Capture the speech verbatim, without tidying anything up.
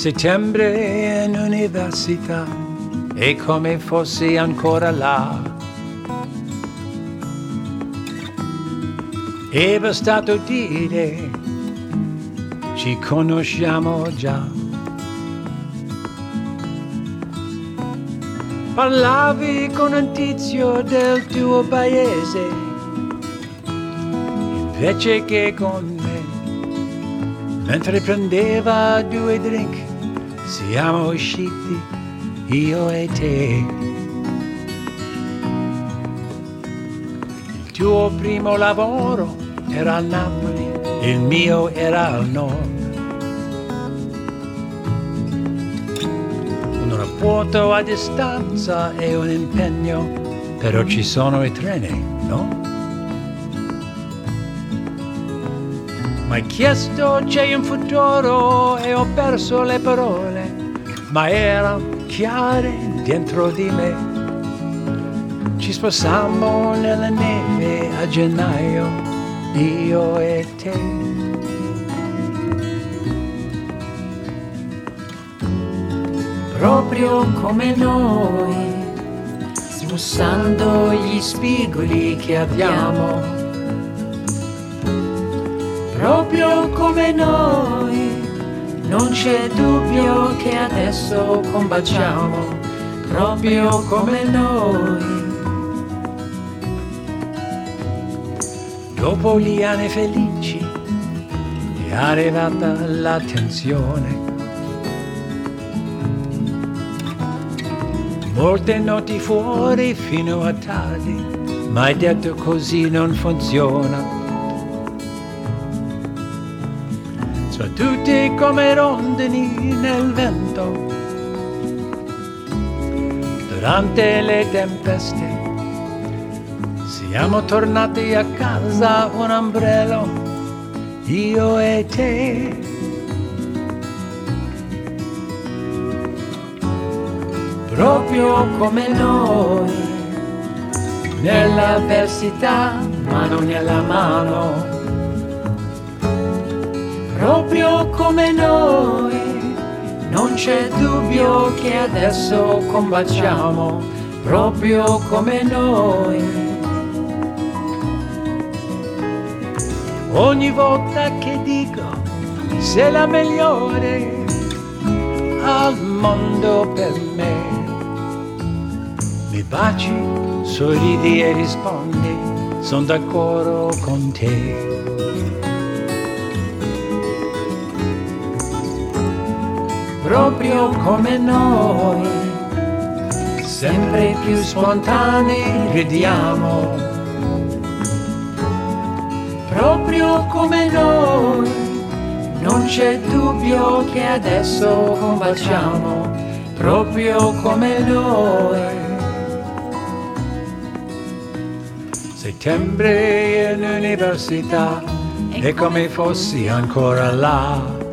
Settembre in università, è come fossi ancora là. È bastato dire, ci conosciamo già. Parlavi con un tizio del tuo paese, invece che con me. Mentre prendeva due drink, siamo usciti, io e te. Il tuo primo lavoro era a Napoli, il mio era al nord. Un rapporto a distanza è un impegno, però ci sono i treni, no? Mi hai chiesto c'è un futuro e ho perso le parole, ma erano chiare dentro di me. Ci sposammo nella neve a gennaio, io e te. Proprio come noi, smussando gli spigoli che abbiamo. Proprio come noi, non c'è dubbio che adesso combaciamo. Proprio come noi. Dopo gli anni felici è arrivata la tensione. Molte notti fuori fino a tardi, ma hai detto così non funziona. Tutti come rondini nel vento, durante le tempeste, siamo tornati a casa un ombrello, io e te. Proprio come noi, nell'avversità, mano nella mano. Proprio come noi, non c'è dubbio che adesso combaciamo. Proprio come noi. Ogni volta che dico sei la migliore al mondo per me, mi baci, sorridi e rispondi, sono d'accordo con te. Proprio come noi, sempre più spontanei ridiamo. Proprio come noi, non c'è dubbio che adesso combaciamo. Proprio come noi. Settembre in università, è come fossi ancora là.